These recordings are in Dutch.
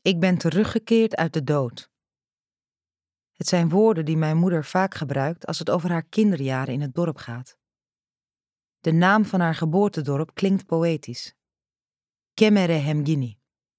Ik ben teruggekeerd uit de dood. Het zijn woorden die mijn moeder vaak gebruikt als het over haar kinderjaren in het dorp gaat. De naam van haar geboortedorp klinkt poëtisch. Kemere Hemgini.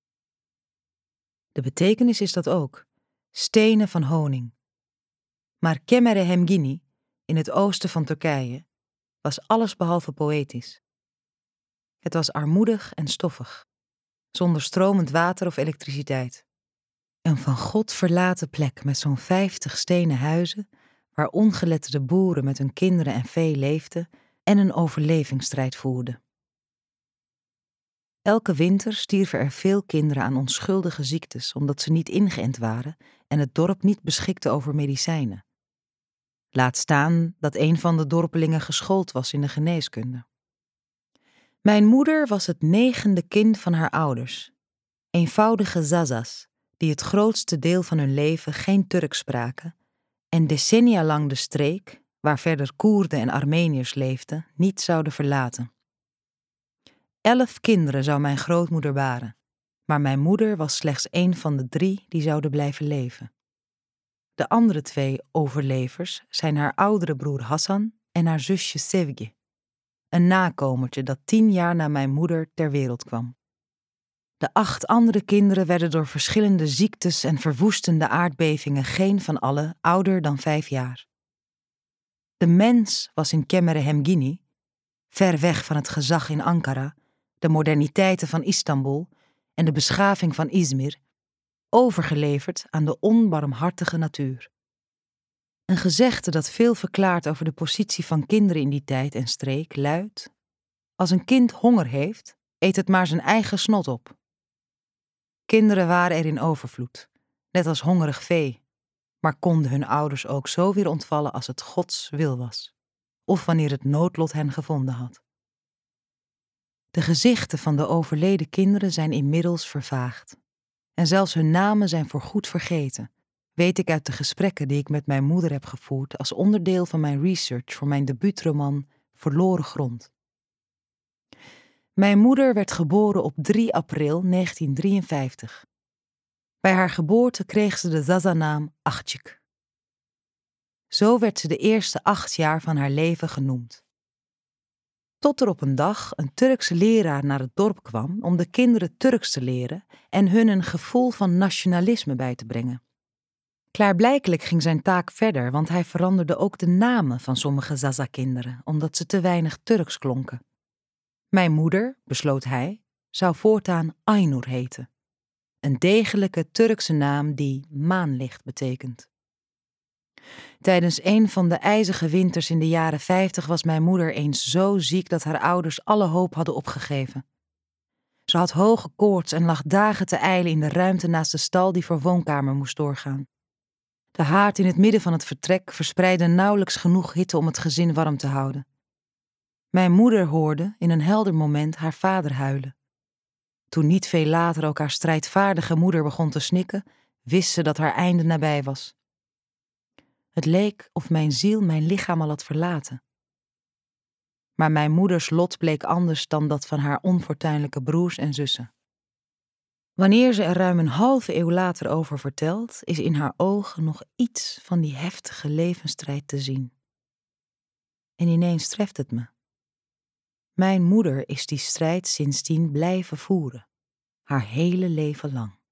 De betekenis is dat ook. Stenen van honing. Maar Kemere Hemgini, in het oosten van Turkije, was allesbehalve poëtisch. Het was armoedig en stoffig, zonder stromend water of elektriciteit. Een van God verlaten plek met zo'n 50 stenen huizen, waar ongeletterde boeren met hun kinderen en vee leefden en een overlevingsstrijd voerden. Elke winter stierven er veel kinderen aan onschuldige ziektes omdat ze niet ingeënt waren en het dorp niet beschikte over medicijnen. Laat staan dat een van de dorpelingen geschoold was in de geneeskunde. Mijn moeder was het 9e kind van haar ouders, eenvoudige Zazas, die het grootste deel van hun leven geen Turks spraken en decennia lang de streek, waar verder Koerden en Armeniërs leefden, niet zouden verlaten. 11 kinderen zou mijn grootmoeder baren, maar mijn moeder was slechts een van de 3 die zouden blijven leven. De andere 2 overlevers zijn haar oudere broer Hassan en haar zusje Sevgi, een nakomertje dat 10 jaar na mijn moeder ter wereld kwam. De 8 andere kinderen werden door verschillende ziektes en verwoestende aardbevingen geen van allen ouder dan 5 jaar. De mens was in Kemere Hemgini, ver weg van het gezag in Ankara, de moderniteiten van Istanbul en de beschaving van Izmir, overgeleverd aan de onbarmhartige natuur. Een gezegde dat veel verklaart over de positie van kinderen in die tijd en streek luidt: als een kind honger heeft, eet het maar zijn eigen snot op. Kinderen waren er in overvloed, net als hongerig vee, maar konden hun ouders ook zo weer ontvallen als het Gods wil was, of wanneer het noodlot hen gevonden had. De gezichten van de overleden kinderen zijn inmiddels vervaagd, en zelfs hun namen zijn voorgoed vergeten, weet ik uit de gesprekken die ik met mijn moeder heb gevoerd als onderdeel van mijn research voor mijn debuutroman Verloren Grond. Mijn moeder werd geboren op 3 april 1953. Bij haar geboorte kreeg ze de Zaza-naam Achtjik. Zo werd ze de eerste 8 jaar van haar leven genoemd. Tot er op een dag een Turkse leraar naar het dorp kwam om de kinderen Turks te leren en hun een gevoel van nationalisme bij te brengen. Klaarblijkelijk ging zijn taak verder, want hij veranderde ook de namen van sommige Zaza-kinderen, omdat ze te weinig Turks klonken. Mijn moeder, besloot hij, zou voortaan Aynur heten. Een degelijke Turkse naam die maanlicht betekent. Tijdens een van de ijzige winters in de jaren 50 was mijn moeder eens zo ziek dat haar ouders alle hoop hadden opgegeven. Ze had hoge koorts en lag dagen te ijlen in de ruimte naast de stal die voor woonkamer moest doorgaan. De haard in het midden van het vertrek verspreidde nauwelijks genoeg hitte om het gezin warm te houden. Mijn moeder hoorde in een helder moment haar vader huilen. Toen niet veel later ook haar strijdvaardige moeder begon te snikken, wist ze dat haar einde nabij was. Het leek of mijn ziel mijn lichaam al had verlaten. Maar mijn moeders lot bleek anders dan dat van haar onfortuinlijke broers en zussen. Wanneer ze er ruim een halve eeuw later over vertelt, is in haar ogen nog iets van die heftige levensstrijd te zien. En ineens treft het me. Mijn moeder is die strijd sindsdien blijven voeren, haar hele leven lang.